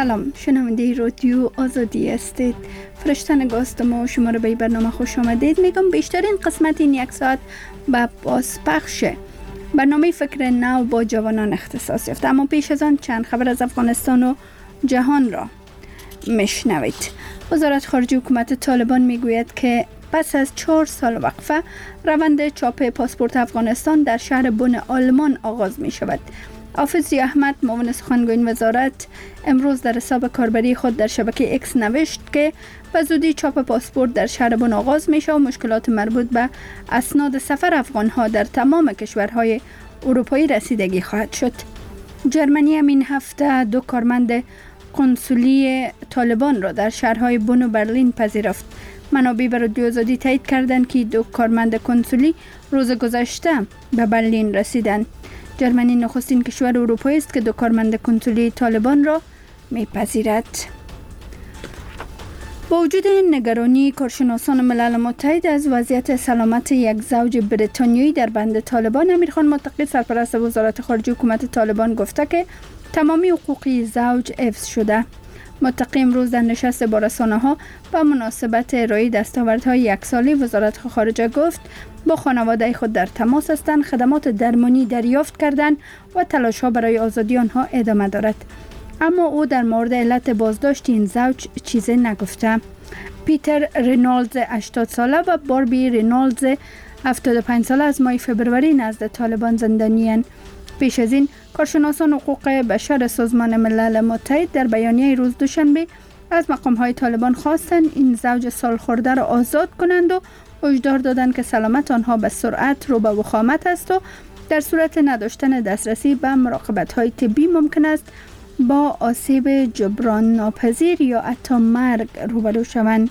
سلام، شنونده رادیو آزادی هستید. فرشته نگاستم و شما رو به برنامه خوش آمدید. میگم بیشترین قسمت این یک ساعت به بازپخشه. برنامه فکر نو با جوانان اختصاص یافته، اما پیش از آن چند خبر از افغانستان و جهان را میشنوید. وزارت خارجه حکومت طالبان میگوید که پس از 4 سال وقفه روند چاپ پاسپورت افغانستان در شهر بن آلمان آغاز می شود. حافظ احمد معاون سخنگوی این وزارت امروز در حساب کاربری خود در شبکه اکس نوشت که به زودی چاپ پاسپورت در شهر بن آغاز می شود و مشکلات مربوط به اسناد سفر افغانها در تمام کشورهای اروپایی رسیدگی خواهد شد. جرمنی همین هفته 2 کارمند قنسولی طالبان را در شهرهای بن و برلین پذیرفت. منابع به رادیو آزادی تایید کردند که 2 کارمند کنسولی روز گذشته به برلین رسیدند. جرمنی نخستین کشور اروپایی است که 2 کارمند کنسولی طالبان را میپذیرد. با وجود نگرانی کارشناسان ملل متحد از وضعیت سلامت یک زوج بریتانیایی در بند طالبان، امیرخان متقی سرپرست وزارت خارجه حکومت طالبان گفته که تمامی حقوقی زوج حفظ شده. متقی امروز در نشست با رسانه‌ها به مناسبت ارائه دستاوردهای 1 ساله وزارت خارجه گفت با خانواده خود در تماس هستند، خدمات درمانی دریافت کردند و تلاش‌ها برای آزادی آنها ادامه دارد. اما او در مورد علت بازداشت این زوج چیزی نگفته. پیتر رینالدز 80 ساله و باربی رینالدز 75 ساله از ماه فبروری نزد طالبان زندانی‌اند. پیش از این کارشناسان حقوق بشر سازمان ملل متحد در بیانیه روز دوشنبه از مقام‌های طالبان خواستند این زوج سالخورده را آزاد کنند و هشدار دادند که سلامت آنها به سرعت رو به وخامت است و در صورت نداشتن دسترسی به مراقبت‌های طبی ممکن است با آسیب جبران ناپذیر یا حتی مرگ روبرو شوند.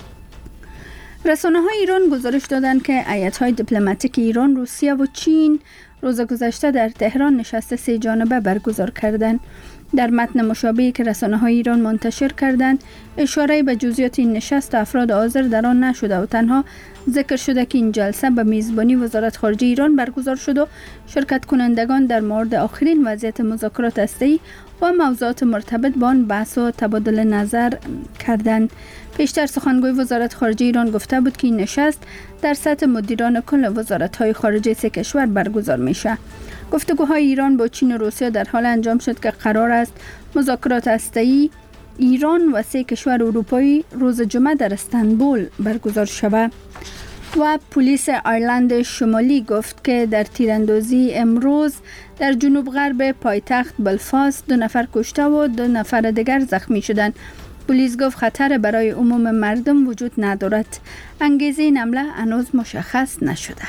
رسانه‌های ایران گزارش دادند که هیئت‌های دیپلماتیک ایران، روسیه و چین روز گذشته در تهران نشست 3 جانبه برگزار کردند. در متن مشابهی که رسانه‌های ایران منتشر کردند، اشاره به جزئیات این نشست افراد حاضر در آن نشده و تنها ذکر شده که این جلسه به میزبانی وزارت خارجه ایران برگزار شد و شرکت کنندگان در مورد آخرین وضعیت مذاکرات هسته‌ای و موضوعات مرتبط با آن بحث و تبادل نظر کردند. پیشتر سخنگوی وزارت خارجه ایران گفته بود که این نشست در سطح مدیران کل وزارت‌های خارجه 3 کشور برگزار میشه. گفتگوهای ایران با چین و روسیه در حال انجام شد که قرار است مذاکرات هسته‌ای ایران و 3 کشور اروپایی روز جمعه در استانبول برگزار شود. و پلیس آیرلند شمالی گفت که در تیراندازی امروز در جنوب غرب پایتخت بلفاست 2 نفر کشته و 2 نفر دیگر زخمی شدند. پلیس گفت خطر برای عموم مردم وجود ندارد. انگیزه این حمله هنوز مشخص نشده.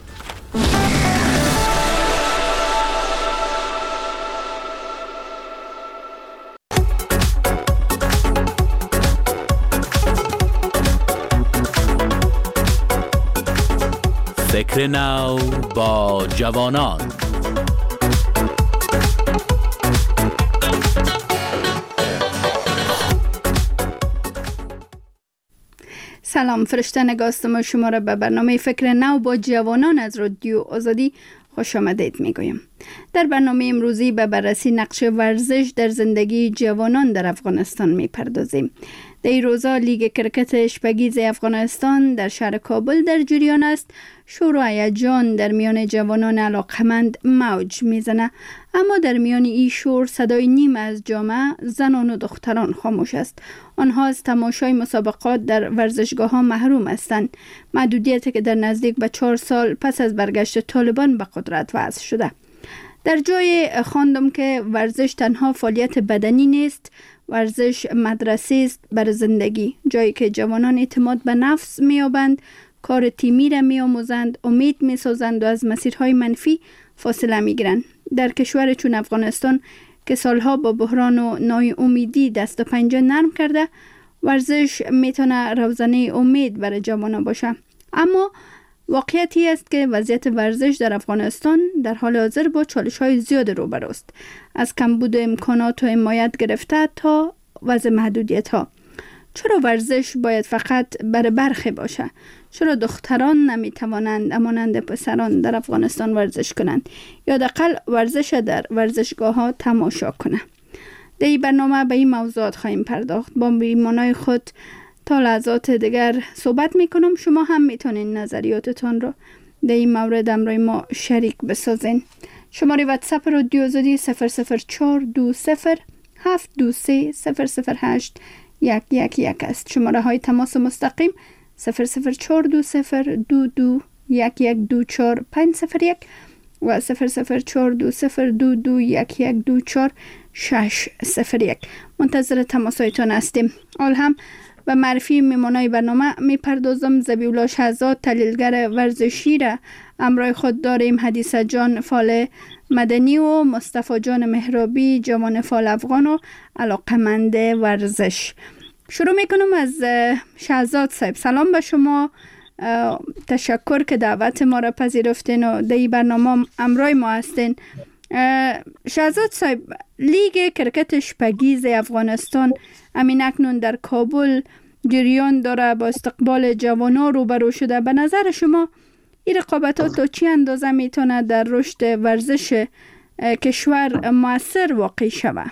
فکر نو با جوانان. سلام، فرشته نگاستم و شما را به برنامه فکر نو با جوانان از رادیو آزادی خوش آمدید میگویم. در برنامه امروزی به بررسی نقش ورزش در زندگی جوانان در افغانستان میپردازیم. در این روزا لیگ کرکت اشپگیز افغانستان در شهر کابل در جریان است. شور و هیجان در میان جوانان علاقمند موج میزنه، اما در میان این شور صدای نیم از جامعه زنان و دختران خاموش است. آنها از تماشای مسابقات در ورزشگاه ها محروم هستند. محدودیتی که در نزدیک به 4 سال پس از برگشت طالبان به قدرت وضع شده. در جای خواندم که ورزش تنها فعالیت بدنی نیست، ورزش مدرسه است بر زندگی، جایی که جوانان اعتماد به نفس می‌یابند، کار تیمی را می‌آموزند، امید می‌سازند و از مسیرهای منفی فاصله می‌گیرند. در کشور چون افغانستان که سالها با بحران و ناامیدی دست و پنجه نرم کرده، ورزش میتونه روزنه امید برای جوانان باشه. اما واقعیتی است که وضعیت ورزش در افغانستان در حال حاضر با چالش‌های زیاد روبروست، از کمبود امکانات و حمایت گرفته تا وضع محدودیت‌ها. چرا ورزش باید فقط برای برخی باشه؟ چرا دختران نمیتوانند همانند پسران در افغانستان ورزش کنند یا حداقل ورزش در ورزشگاه‌ها تماشا کنند؟ در این برنامه به این موضوعات خواهیم پرداخت. با میهمانای خود تا لحظات دیگر صحبت میکنم. شما هم میتونین نظریاتتان رو در این مورد همراه ما شریک بسازین. شماره واتساپ رادیو آزادی 00420 723 008 111 است. شماره های تماس مستقیم 00420 22 1124 501 و 00420 22 1124 601. منتظر تماسایتان هستیم. حال هم به معرفی میمانای برنامه میپردازم. ذبیح‌الله شهزاد تحلیلگر ورزشی را همراه خود داریم. حدیث جان فال مدنی و مصطفی جان مهرابی جوان فال افغان و علاقمند ورزش. شروع میکنم از شهزاد صاحب. سلام به شما، تشکر که دعوت ما را پذیرفتین و در این برنامه همراه ما هستین. شهزاد صاحب، لیگ کرکت شپگیز افغانستان همین اکنون در کابل جریان داره، با استقبال جوانان روبرو شده. به نظر شما این رقابتات تا چی اندازه میتونه در رشد ورزش کشور مؤثر واقع شود؟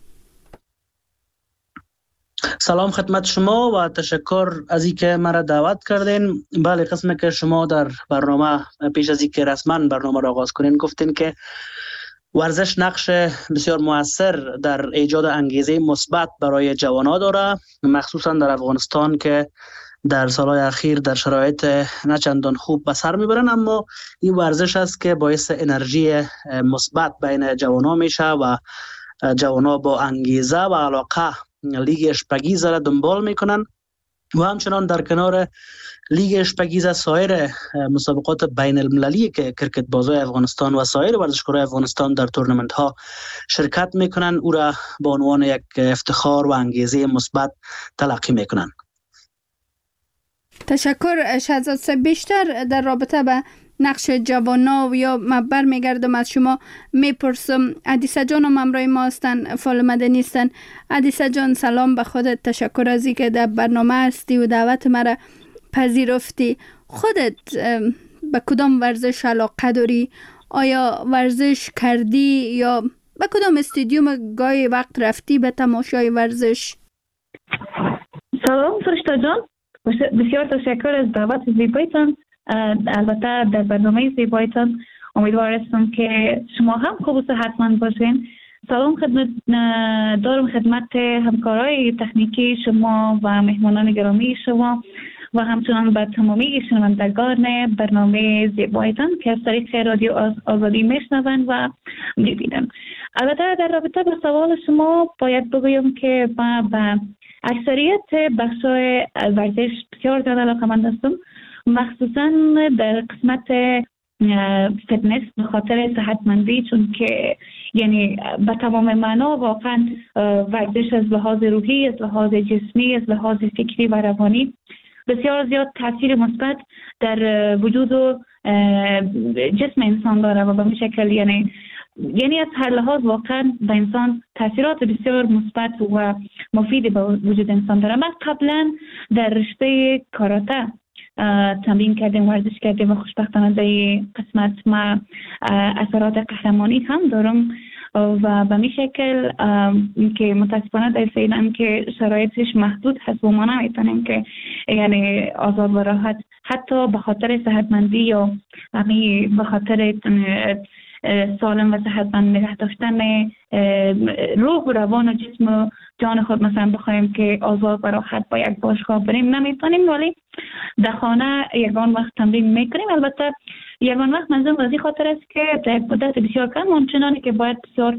سلام خدمت شما و تشکر از اینکه مرا دعوت کردین. بله، قسمی که شما در برنامه پیش از اینکه رسما برنامه را آغاز کنین گفتین که ورزش نقش بسیار مؤثر در ایجاد انگیزه مثبت برای جوانان داره، مخصوصا در افغانستان که در سالهای اخیر در شرایط نه چندان خوب به سر میبرن، اما این ورزش است که باعث انرژی مثبت بین جوانان میشه و جوانان با انگیزه و علاقه لیگ شپگیز را دنبال میکنن و همچنان در کنار لیگ شپگیز سایر مسابقات بین المللی که کرکت بازای افغانستان و سایر ورزشکارای افغانستان در تورنمنت ها شرکت میکنن، او را به عنوان یک افتخار و انگیزه مثبت تلقی میکنن. تشکر شهزاد صاحب. بیشتر در رابطه به نقش جوانا و یا مبر میگردم از شما میپرسم. حدیثه جان هم همراه ما هستن، فعال مدنی هستن. حدیثه جان سلام به خودت، تشکر از اینکه در برنامه هستی و دعوت مرا پذیرفتی. خودت به کدام ورزش علاقه داری؟ آیا ورزش کردی یا به کدام استادیوم گاهی وقت رفتی به تماشای ورزش؟ سلام فرشته جان، بسیار تشکر از دعوت زیبایتان. البته در برنامه زیبایتان امیدوار هستم که شما هم خوب و صحتمند باشین. سلام دارم خدمت همکارای تکنیکی شما و مهمانان گرامی شما و همچنان به تمامی شنوندگان برنامه زیبایتان که از طریق رادیو آزادی میشنوند و میبینند. البته در رابطه با سوال شما باید بگویم که ما به اکثریت بخش‌های ورزش بسیار زیاد علاقه‌مند هستم، مخصوصا در قسمت فتنس به خاطر صحتمندی، چون که یعنی به تمام معنا واقعا ورزش از لحاظ روحی، از لحاظ جسمی، از لحاظ فکری و روانی بسیار زیاد تاثیر مثبت در وجود و جسم انسان داره و به این شکل یعنی از هر لحاظ واقعا به انسان تاثیرات بسیار مثبت و مفید به وجود انسان داره. من قبلا در رشته کاراته تمرین کردیم، ورزش کردیم و خوشبختانه در قسمت ما اثرات قهرمانی هم دارم و به می شکل که متاسفانه در فعلا که شرایطش محدود هست و ما نمیتونیم که یعنی آزاد و راحت حتی به خاطر صحتمندی یا به خاطر سالم و صحتمند نگه داشتن روح و روان و جسم و جان خود مثلا بخوایم که آزاد و راحت با یک باشگاه بریم نمیتونیم، ولی در خانه یگان وقت تمرین میکنیم. البته یگان وقت منظورم از این خاطر است که در مدت بسیار کم آنچنانی که باید بسیار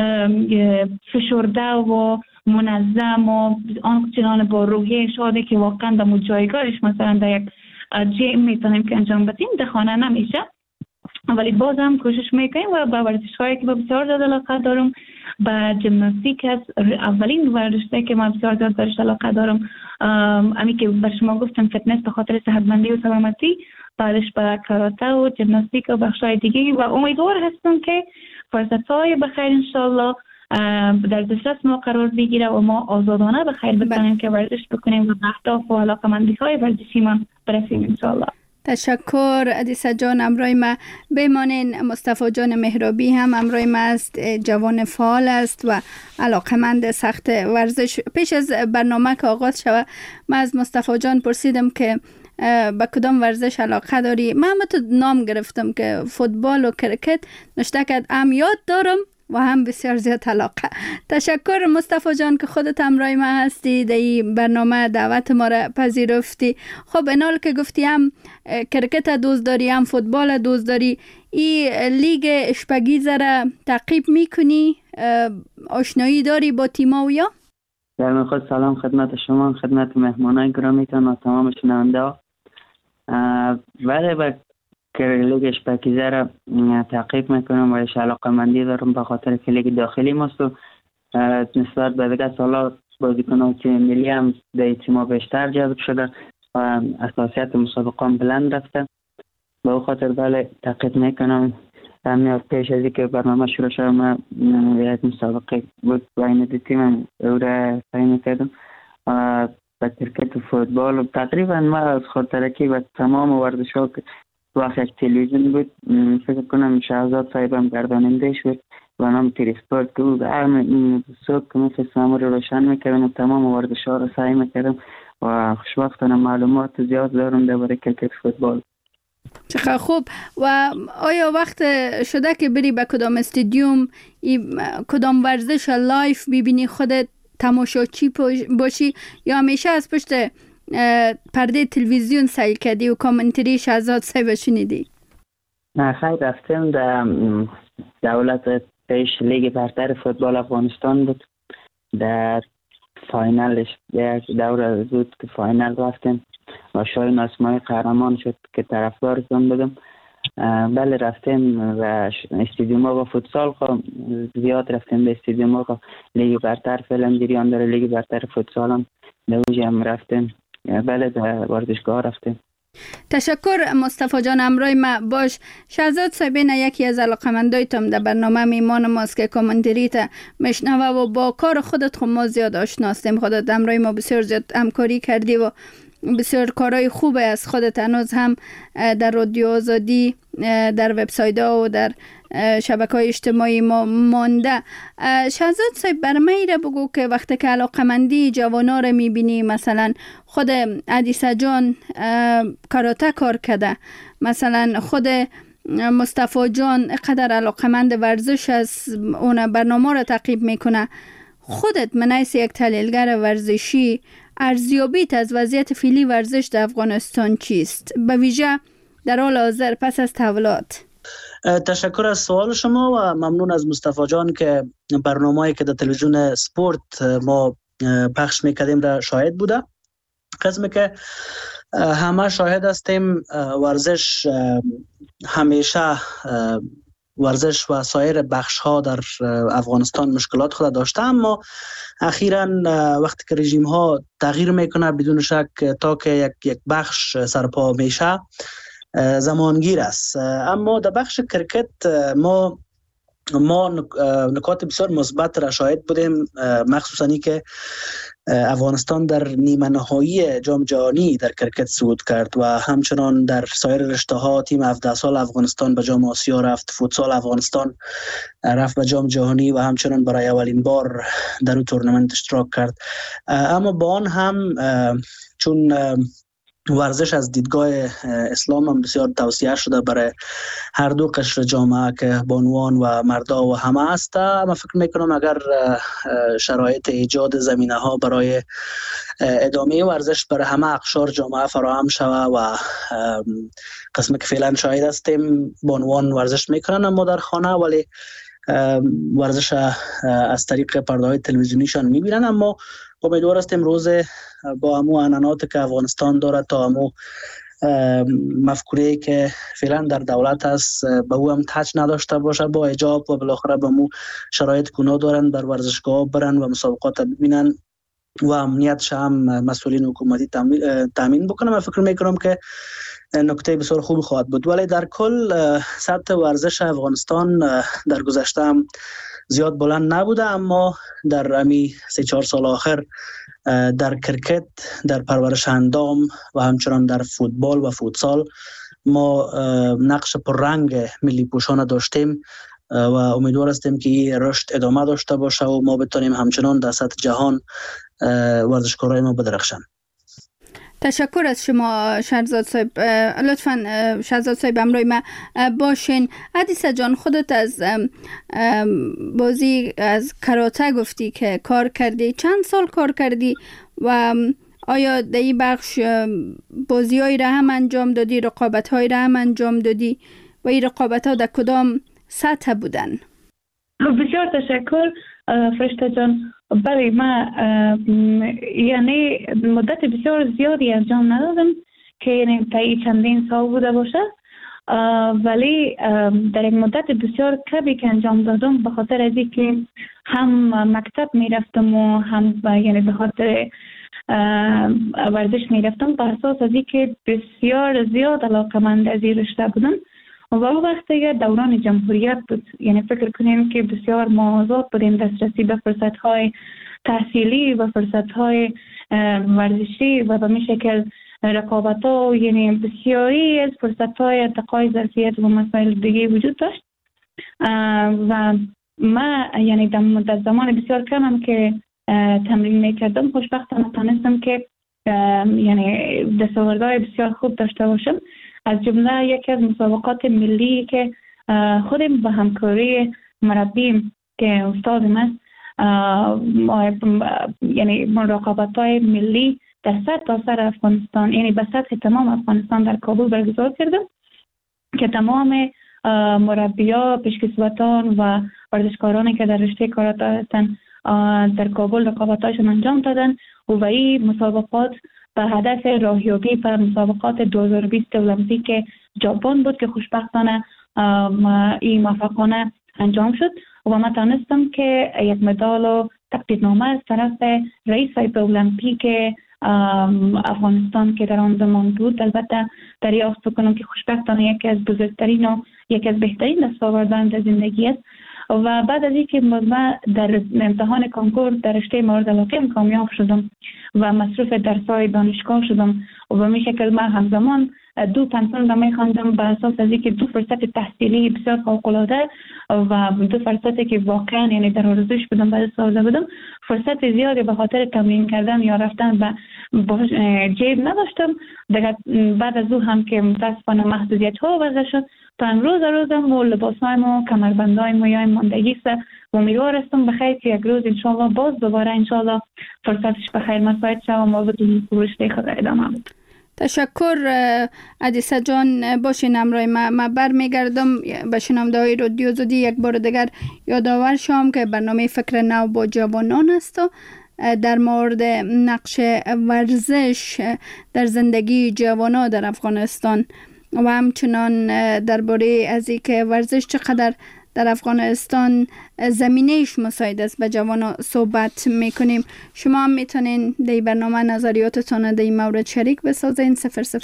فشرده و منظم و آنچنان با روحیه شاده که واقعا در جایگاهش مثلا در یک جیم میتونیم که انجام بدیم، در خانه نمیشه، ولی باز هم کوشش میکنیم و با ورزش هایی که بسیار زیاد علاقه دارم با ژیمناستیک است. اولین ورزشی که من بسیار زیاد برش علاقه دارم امی که بر شما گفتم فتنس به خاطر صحتمندی و سلامتی، بعدش با کاراته و ژیمناستیک و بخشای دیگه و امیدوار هستم که فرصت‌های بخیر انشالله در دسترس ما قرار بگیره و ما آزادانه بخیر بتونیم که ورزش بکنیم و اهداف و علاقمندی‌های ورزشی ما برسیم انشالله. تشکر عدیسه جان. امروی ما بمانین. مصطفی جان مهرابی هم امروی ما است، جوان فعال است و علاقمند سخت ورزش. پیش از برنامه که آغاز شود من از مصطفی جان پرسیدم که به کدام ورزش علاقه داری. من تو نام گرفتم که فوتبال و کرکت نشته که هم یاد دارم و هم بسیار زیاد علاقه. تشکر مصطفی جان که خودت همراه ما هستی، در این برنامه دعوت ما را پذیرفتی. خب انال که گفتی هم کرکت دوست داری هم فوتبال دوست داری، این لیگ اشپگیزه را تعقیب میکنی؟ آشنایی داری با تیما و یا؟ در خود سلام خدمت شما، خدمت مهمانای گرامیتان و تمام شنونده ها. ولی که لیگ اشپگیزه را تعقیب میکنم و ایش علاقه مندی دارم به خاطر که لیگ داخلی ماست و نسبت به دیگه سالا بازیکنان تیم ملی هم در تیما بیشتر جذب شده و اساسیت مسابقه هم بلند رفته. به او خاطر بله تعقیب میکنم. همین پیش از اینکه برنامه شروع شد من یک مسابقه بود بین دو تیم او را تعیین کردم و کرکت و فوتبال و تقریبا ما از خاطرکی و تمام ورزش ها که وقت یک تلویزیون بود فکر کنم شهزاد صاحب هم گردانندهش بود و نام تریسپورت که بود صبح که مثل سامو رو روشن میکردم و تمام ورزش ها رو سعی میکردم و خوشبختانه معلومات زیاد دارم درباره کرکت فوتبال. چقدر خوب. و آیا وقت شده که بری به کدام استادیوم کدام ورزش لایف ببینی خودت تماشاچی باشی یا همیشه از پشت پرده تلویزیون سیل کردی و کامنتری شهزاد صاحب شنیدی؟ نه خیلی رفتم در دولت پیش لیگ برتر فوتبال افغانستان بود، در فاینالش یک دوره بود که فاینال رفتم و شاین اسمای قهرمان شد که طرفدارشون بودم. بله رفتم و استادیوم ها و فوتسال زیاد رفتم به استادیوم ها. لیگ برتر فعلا جریان داره، لیگ برتر فوتسال هم دوجه هم رفتم. بله در ورزشگاه رفتم. تشکر مصطفی جان. امروی ما باش. شهزاد صاحبین یکی از علاقمندایتم در برنامه میمان ماست که کامنتریت مشنوه و با کار خودت خود ما زیاد آشناستیم. خودت امروی ما بسیار زیاد همکاری کردی و بسیار کارهای خوب از خودت هنوز هم در رادیو آزادی، در وبسایت ها و در شبکه‌های اجتماعی ما مانده. شهزاد صاحب برای را بگو که وقتی که علاقمندی جوانا را میبینی، مثلا خود عدیسه جان کاراته کار کرده، مثلا خود مصطفی جان قدر علاقمند ورزش از اون برنامه را تعقیب میکنه، خودت منیس یک تحلیلگر ورزشی ارزیابیت از وضعیت فعلی ورزش در افغانستان چیست؟ به ویژه در حال حاضر پس از تحولات. تشکر از سوال شما و ممنون از مصطفی جان که برنامه‌ای که در تلویزیون سپورت ما پخش میکردیم را شاهد بوده. قسمی که همه شاهد هستیم ورزش همیشه ورزش و سایر بخش ها در افغانستان مشکلات خود داشته، اما اخیراً وقتی که رژیم ها تغییر میکنه بدون شک تا که یک بخش سرپا میشه زمانگیر است. اما در بخش کرکت ما نکات بسیار مثبت را شاهد بودیم، مخصوصاً که افغانستان در نیمه نهایی جام جهانی در کرکت صعود کرد و همچنان در سایر رشته ها تیم 17 سال افغانستان به جام آسیا رفت، فوتسال افغانستان رفت به جام جهانی و همچنان برای اولین بار در اون تورنمنت اشتراک کرد. اما با آن هم چون ورزش از دیدگاه اسلام هم بسیار توصیه شده برای هر دو قشر جامعه که بانوان و مردا و همه است، من فکر میکنم اگر شرایط ایجاد زمینه ها برای ادامه ورزش برای همه اقشار جامعه فراهم شود و قسمی که فعلا شاهد هستیم بانوان ورزش میکنن اما در خانه، ولی ورزش از طریق پرده‌های تلویزیونیشان میبینن. اما امیدوار هستیم روز با همو عنعنات که افغانستان داره تا همو مفکوره که فعلا در دولت است به او هم تچ نداشته باشه با اجاب و بالاخره به همو شرایط گناه دارن بر ورزشگاه برن و مسابقات ببینن و امنیتش هم مسئولین حکومتی تامین بکنه. من فکر میکنم که نکته بسیار خوب خواهد بود. ولی در کل سطح ورزش افغانستان در گذشته هم زیاد بلند نبوده، اما در امی 3-4 سال آخر در کرکت، در پرورش اندام و همچنان در فوتبال و فوتسال ما نقش پررنگ ملی پوشان داشتیم و امیدوار هستیم که این رشد ادامه داشته باشه و ما بتونیم همچنان در سطح جهان ورزشکارای ما بدرخشن. تشکر از شما شهرزاد صاحب. لطفاً شهرزاد صاحب همراه ما باشین. حدیثه جان، خودت از بازی از کاراته گفتی که کار کردی، چند سال کار کردی و آیا در این بخش بازی هایی را هم انجام دادی، رقابت هایی را هم انجام دادی و این رقابت ها در کدام سطح بودن؟ بسیار تشکر فرشته جان. برای ما یعنی مدت بسیار زیادی انجام ندادم که یعنی تا چندین سال بوده باشه، ولی در یک مدت بسیار کمی که انجام دادم به خاطر از اینکه هم مکتب میرفتم و هم یعنی به خاطر ورزش میرفتم، بر اساس از اینکه بسیار زیاد علاقه‌مند از این رشته بودم و وقتی دوران جمهوریت بود، یعنی فکر کنیم که بسیار ما آزاد بودیم دسترسی به فرصت‌های تحصیلی و فرصت‌های ورزشی و به می شکل رقابت‌ها، یعنی بسیاری از فرصت‌های ارتقای ظرفیت و مسائل دیگه وجود داشت و ما یعنی در زمان بسیار کمم که تمرین میکردم خوشبختانه تونستم که یعنی دستاوردهای بسیار خوب داشته باشم. از جمله یکی از مسابقات ملی که خودم به همکاری مربیم که استاد من یعنی رقابت‌های ملی در سرتاسر افغانستان، یعنی به سطح تمام افغانستان در کابل برگزار کردم که تمام مربی‌ها، پیشکسوتان و ورزشکارانی که در رشته کاراته هستند در کابل رقابت‌هاشون انجام دادن و این مسابقات به هدف راهیابی به مسابقات 2020 المپیک ژاپن بود که خوشبختانه این موفقانه انجام شد و من تونستم که یک مدال و تقدیرنامه از طرف رئیس هیئت المپیک افغانستان که در آن زمان بود البته دریافت کنم که خوشبختانه یکی از بزرگترین و یکی از بهترین دستاوردهای در زندگی است. و بعد از اینکه من در امتحان کنکور در رشته مورد علاقه کامیاب شدم و مصروف درس‌های دانشگاه شدم و به این شکل من همزمان 2 پنسیون را می‌خواندم به اساس از اینکه 2 فرصت تحصیلی بسیار فوق‌العاده و 2 فرصتی که واقعا یعنی در آرزوش بودم بعد سازده بودم، فرصت زیادی به خاطر تمرین کردن یا رفتن به جیب نداشتم. دیگه بعد از او هم که متاسفانه محدودیت‌ها وضع شد تا امروز روزم و لباسایم و کمربندایم و یا ماندگی است و امیدوار هستم بخیر که یک روز انشالله باز دوباره انشالله فرصتش بخیر مساعد شوم و بدون رشته خود ادامه بدم. تشکر حدیثه جان. باشین همراه ما برمیگردم به شنونده‌های رادیو زودی. یک بار دیگر یادآور شوم که برنامه فکر نو با جوانان است و در مورد نقش ورزش در زندگی جوانان در افغانستان و همچنان درباره از اینکه ورزش چقدر در افغانستان زمینه‌اش مساعد است به جوانان صحبت میکنیم. شما هم میتونین در برنامه نظریاتتان در این مورد شریک بسازین.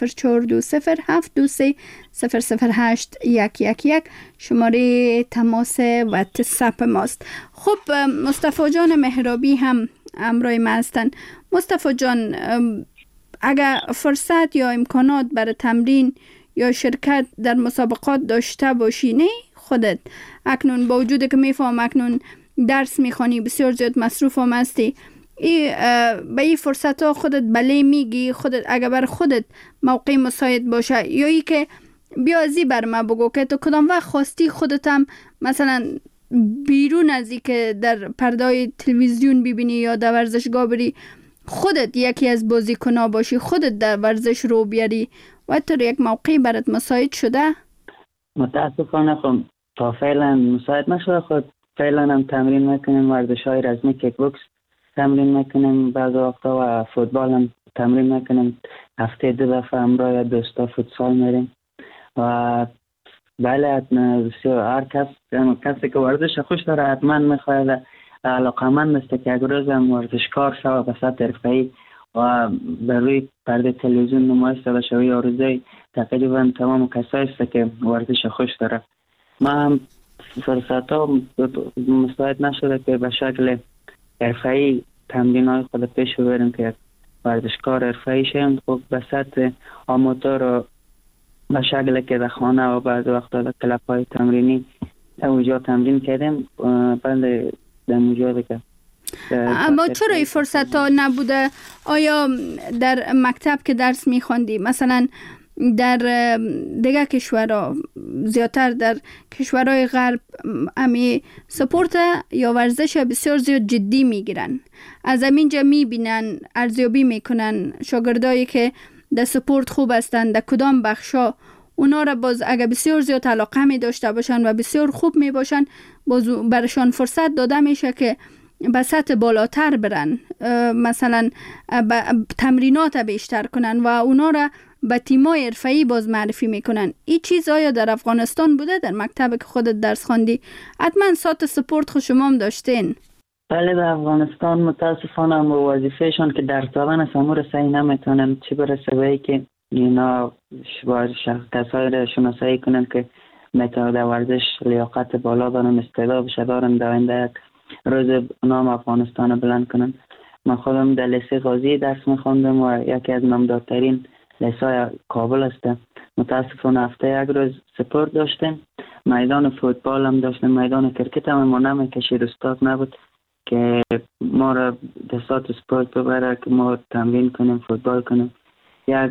00420 شماره تماس واتساپ ماست. خب مصطفی جان مهرابی هم همراه ما هستن. مصطفی جان، اگر فرصت یا امکانات برای تمرین یا شرکت در مسابقات داشته باشی، نه خودت اکنون با وجود که میفهم اکنون درس میخوانی بسیار زیاد مصروف هم هستی، به این فرصت ها خودت بله میگی؟ خودت اگر بر خودت موقع مساعد باشه یا ای که بیازی بر ما بگو که تو کدام وقت خواستی خودت هم مثلا بیرون از ای که در پردای تلویزیون ببینی یا در ورزشگاه بری خودت یکی از بازیکن‌ها باشی، خودت در ورزش رو بیاری و تو یک موقعی برات مساعد شده؟ متاسفانه خب تا فعلا مساعد نشده. خود فعلا هم تمرین میکنیم، ورزش های رزمی کیک بوکس تمرین میکنیم بعض وقتا و فوتبال هم تمرین میکنیم. هفته 2 دفعه همراه دوستا فوتسال میریم و بله هر کسی که ورزش خوش داره حتما میخواهد علاقمند است که یک روز هم ورزشکار شود به سطح حرفه‌ای و بر روی پرده تلویزیون نمایش داده شوی. آرزوی تقریبا تمام کسایی است که ورزش خوش داره. ما هم فرصت ها مساعد نشده که به شکل حرفه‌ای تمرین‌های خود پیش ببریم که ورزشکار حرفه‌ای شیم. خب به سطح آماتور و به شکل که در خانه و بعض وقتا در کلب‌های تمرینی اونجا تمرین کردیم. بعد در اونجا که اما چرا این فرصت ها نبوده؟ آیا در مکتب که درس میخوندی مثلا در دیگه کشورها زیادتر در کشورهای غرب امی سپورت یا ورزش بسیار زیاد جدی میگیرن، از همینجا میبینن ارزیابی میکنن شاگردایی که در سپورت خوب هستند در کدام بخشا اونا را باز اگه بسیار زیاد علاقه می داشته باشن و بسیار خوب می باشن باز برشان فرصت داده میشه که به سطح بالاتر برن، مثلا تمرینات بیشتر کنن و اونا را به تیمای حرفه‌ای باز معرفی میکنن. این چیز آیا در افغانستان بوده؟ در مکتب که خودت درس خواندی حتما سات سپورت خود شما هم داشتین. بله در افغانستان متاسفانه وظیفهشون که درس دادن است امور صحیح نمیتونن، چه برسه به ای که اینا کسایی را شناسایی کنن که میتونه در ورزش لیاقت بالا دارن، استعداد دارن در آینده یک روز نام افغانستان بلند کنن. من خودم در لیسه غازی درس میخوندم و یکی از نامدارترین لیسای کابل است. متاسفانه هفته یک روز سپورت داشتیم، میدان فوتبال هم داشتیم، میدان کرکت هم ما نمیکشید، استاد نبود که ما را دستات سپورت ببره که ما تمرین کنیم فوتبال کنیم. یک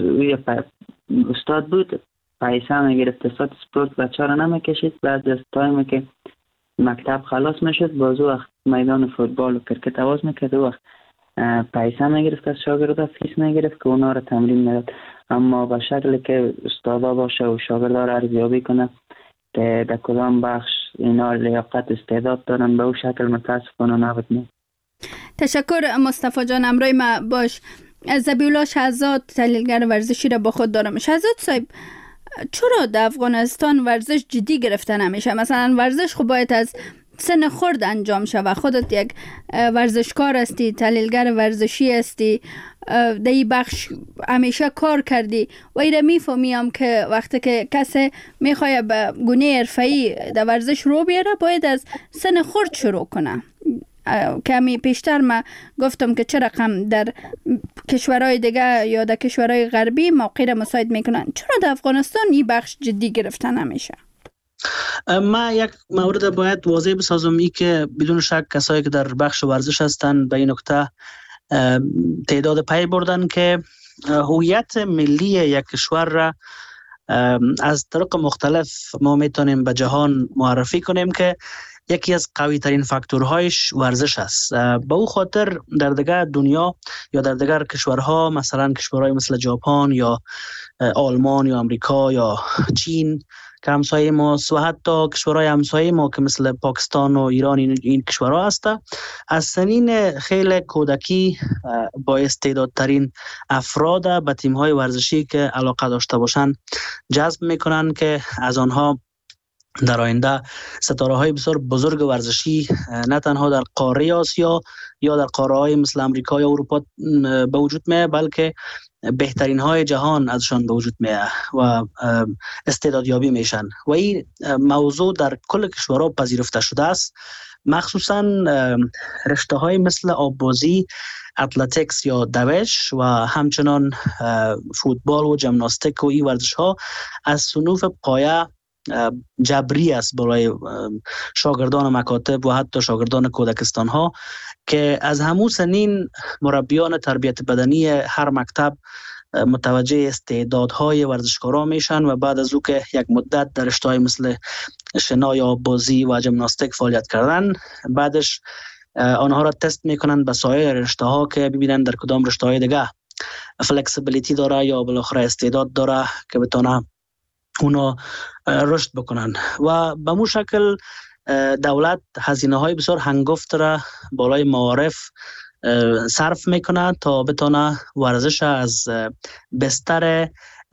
استاد بود پیسه میگرفت دستات سپورت بچه را نمیکشید. بعد از تایمی که مکتب خلاص میشد باز وقت میدان فوتبال و کرکت آواز میکرد، وقت پیسه میگرفت از شاگردا، فیس میگرفت که اونا را تمرین میداد. اما به شکلی که استادا باشه و شاگردا را ارزیابی کنه که در کدام بخش اینا لیاقت استعداد دارن به اون شکل متاسفانه نبود. تشکر مصطفی جان. امروز ما باش ذبیحالله شهزاد تحلیلگر ورزشی را با خود دارم. شهزاد صاحب چرا در افغانستان ورزش جدی گرفته نمیشه؟ مثلا ورزش خب باید از سن خرد انجام شود. خودت یک ورزشکار هستی، تحلیلگر ورزشی هستی، در این بخش همیشه کار کردی و ایره میفهمیم که وقتی که کسی میخواد به گونه حرفه‌ای در ورزش رو بیاره باید از سن خرد شروع کنه. کمی پیشتر ما گفتم که چه رقم در کشورهای دیگه یا در کشورهای غربی موقع را مساعد میکنن، چرا در افغانستان این بخش جدی گرفته نمیشه؟ ما یک مورد باید واضح بسازم، ای که بدون شک کسایی که در بخش ورزش هستند به این نکته تعداد پی بردن که هویت ملی یک کشور را از طرق مختلف ما میتونیم به جهان معرفی کنیم که یکی از قوی ترین فاکتورهایش ورزش است. به او خاطر در دیگر دنیا یا در دیگر کشورها، مثلا کشورهای مثل ژاپن یا آلمان یا امریکا یا چین که همسایه ماست و حتی کشورهای همسایه ما که مثل پاکستان و ایران این کشورها هست، از سنین خیلی کودکی با استعدادترین افراد به تیم‌های ورزشی که علاقه داشته باشند جذب میکنن که از آنها در آینده ستاره‌های بسیار بزرگ ورزشی نه تنها در قاره آسیا یا در قاره‌های مثل امریکا یا اروپا به وجود میاد، بلکه بهترین های جهان ازشان به وجود میاد و استعدادیابی میشن و این موضوع در کل کشورها پذیرفته شده است. مخصوصا رشته های مثل آببازی، اتلتیکس یا دوش و همچنان فوتبال و ژیمناستیک و این ورزش ها از صنوف پایه جبری است برای شاگردان مکاتب و حتی شاگردان کودکستان ها که از همون سنین مربیان تربیت بدنی هر مکتب متوجه استعدادهای ورزشکاران میشن و بعد از او که یک مدت در رشته‌های مثل شنا یا بازی و ژیمناستیک فعالیت کردن، بعدش آنها را تست میکنن به سایر رشته‌ها که ببینن در کدام رشته‌های دیگه فلکسیبیلیتی داره یا بالاخره استعداد داره که بتونه اونا رشد بکنن و به مو شکل دولت هزینه‌های بسیار هنگفت را بالای معارف صرف میکنه تا بتونه ورزش از بستر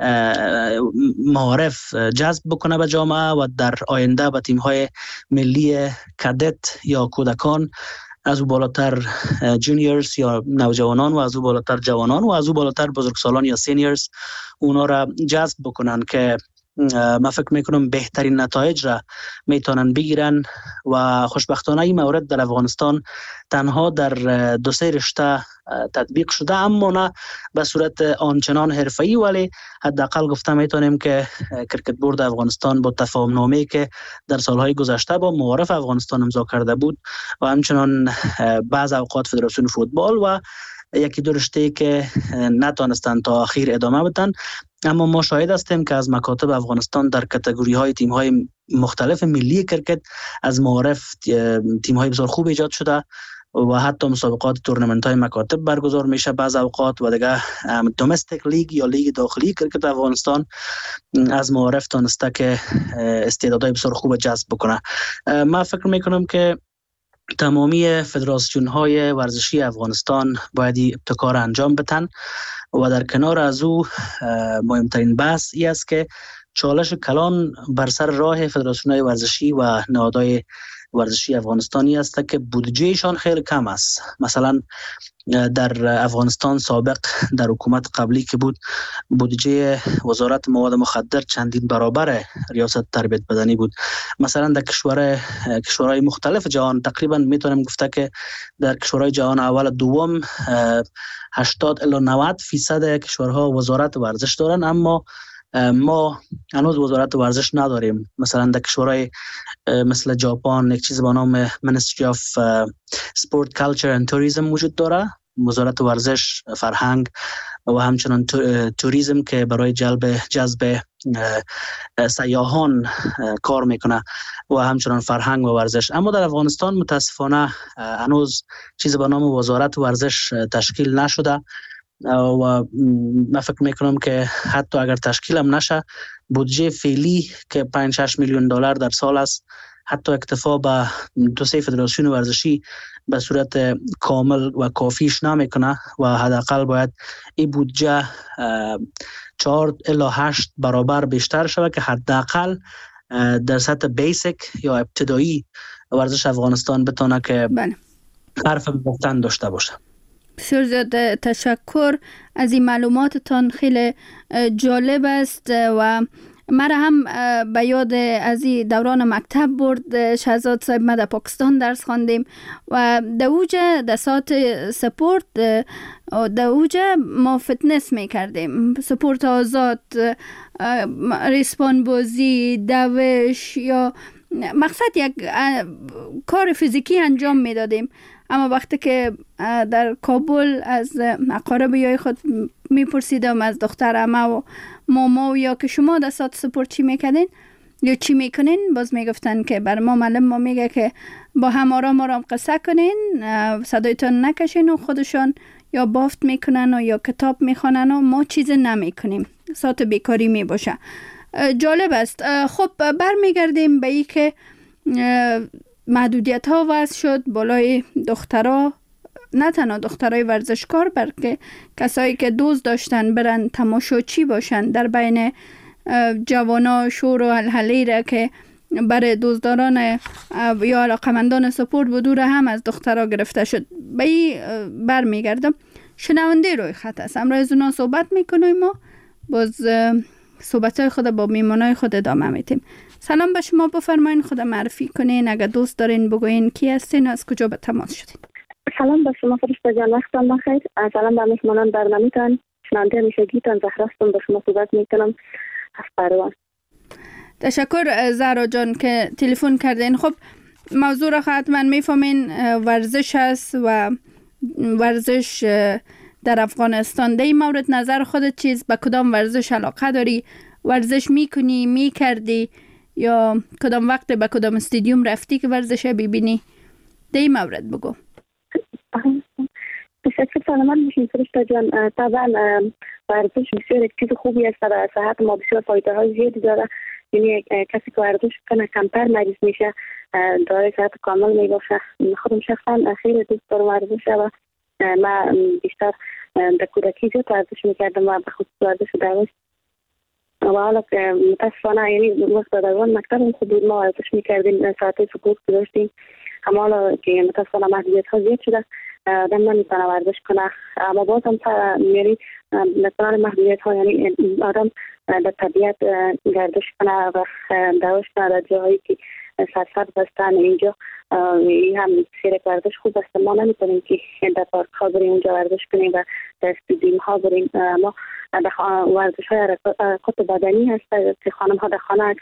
معارف جذب بکنه به جامعه و در آینده به تیم‌های ملی کدت یا کودکان، از او بالاتر جونیورز یا نوجوانان و از او بالاتر جوانان و از او بالاتر بزرگسالان یا سینیورز اونا را جذب بکنن که من فکر میکنم بهترین نتایج را میتونن بگیرن و خوشبختانه این مورد در افغانستان تنها در 2-3 رشته تطبیق شده، اما نه به صورت آنچنان حرفه‌ای، ولی حداقل گفته میتونیم که کرکت بورد افغانستان با تفاهم نامه‌ای که در سالهای گذشته با معارف افغانستان امضا کرده بود و همچنان بعض اوقات فدراسیون فوتبال و یکی دو رشته که نتونستند تا آخر ادامه بدن، اما ما شاهد هستیم که از مکاتب افغانستان در کاتگوری های تیم های مختلف ملی کرکت از معارف تیم های بسیار خوب ایجاد شده و حتی مسابقات تورنمنت های مکاتب برگزار میشه بعض اوقات و دیگه دومستیک لیگ یا لیگ داخلی کرکت افغانستان از معارف تونسته که استعدادهای بسیار خوب جذب بکنه. من فکر میکنم که تمامی فدراسیون های ورزشی افغانستان باید ابتکار انجام بدن و در کنار از او مهمترین بحث ای است که چالش کلان بر سر راه فدراسیون های ورزشی و نهادهای ورزشی افغانستانی است که بودجهشان خیلی کم است. مثلا در افغانستان سابق در حکومت قبلی که بود بودجه وزارت مواد مخدر چندین برابر ریاست تربیت بدنی بود. مثلا در کشورهای مختلف جهان تقریبا میتونم گفته که در کشورهای جهان اول دوم 80 الی 90% کشورها وزارت ورزش دارن، اما ما هنوز وزارت ورزش نداریم. مثلا در کشورهای مثل ژاپن یک چیز به نام Ministry of Sport Culture and Tourism وجود داره، وزارت ورزش، فرهنگ و همچنان توریسم که برای جذب سیاحان کار میکنه و همچنان فرهنگ و ورزش. اما در افغانستان متاسفانه هنوز چیز به نام وزارت ورزش تشکیل نشده و من فکر میکنم که حتی اگر تشکیل هم نشه بودجه فعلی که 5-6 میلیون دلار در سال است حتی اکتفا به 2-3 فدراسیون ورزشی به صورت کامل و کافیش نمیکنه و حداقل باید این بودجه 4 الی 8 برابر بیشتر شود که حداقل در سطح بیسیک یا ابتدایی ورزش افغانستان بتونه که حرف گفتن داشته باشه. بسیار زیاد تشکر از این معلوماتتان، خیلی جالب است و مرا هم به یاد از این دوران مکتب برد. شهزاد صاحب ما در پاکستان درس خواندیم و در اوجه در ساعت سپورت در اوجه ما فتنس میکردیم، سپورت آزاد، ریسپان بازی، دوش یا مقصد یک کار فیزیکی انجام میدادیم. اما وقتی که در کابل از اقارب یای خود میپرسیدم از دختر عمه و ماما یا که شما در ساعت سپورت چی میکنین یا چی میکنین، باز میگفتن که بر ما معلم ما میگه که با هم آرام قصه کنین، صدایتان نکشین و خودشان یا بافت میکنن و یا کتاب میخوانن و ما چیز نمیکنیم، ساعت بیکاری میباشه. جالب است. خب برمیگردیم به ای که محدودیت ها وضع شد بالای دخترها، نه تنها دخترای ورزشکار بلکه کسایی که دوست داشتن برن تماشاچی باشن در بین جوانا شور و هلهله را که برای دوستداران یا علاقمندان سپورت بود هم از دخترها گرفته شد. به این برمیگردم. شنونده روی خط است، امروز از اونا صحبت میکنیم و باز صحبتهای خود با میمانای خود ادامه میتیم. سلام به شما، بفرمایین خود معرفی کنین، اگر دوست دارین بگوین کی هستین و از کجا به تماس شدین. سلام به شما فرشته جان، وقتتان بخیر. سلام به مهمانان برنامه‌تان، شنونده همیشگیتان زهراستون، به شما صحبت میکنم از پروان. تشکر زهرا جان که تلفن کردین. خب موضوع را حتما میفهمین، ورزش است و ورزش در افغانستان. در این مورد نظر خودت چیز، به کدام ورزش علاقه داری؟ ورزش میکنی، میکردی یا کدام وقت به کدام استادیوم رفتی که ورزش ببینی؟ در این مورد بگو. تشکر، سلامت باشین فرشته جان. طبعا ورزش بسیار یک چیز خوبی است، در صحت ما بسیار فایده های زیادی داره. یعنی کسی که ورزش کنه کمتر مریض میشه، دارای صحت کامل میباشه. خودم شخصا خیلی دوست دارم ورزش و من بیشتر در کودکی زیاد ورزش میکردم و به خصوص ورزش دوش. و حالا که متاسفانه یعنی وقت دوران مکتب خود بود ما ورزش میکردیم، ساعت سپورت داشتیم، اما حالا که متاسفانه محدودیت ها زیاد شده آدم نمیتونه ورزش کنه. اما باز هم یعنی مثلا محدودیت ها، یعنی آدم در طبیعت گردش کنه و دوش کنه در جاهایی که سرسبز هستن. اینجا هم سیر ورزش خوب است. ما نمیتونیم که در پارک ها بریم اونجا ورزش کنیم و در استادیوم ها بریم. ما ورزش های حرکات بدنی هست که خانم ها در خانه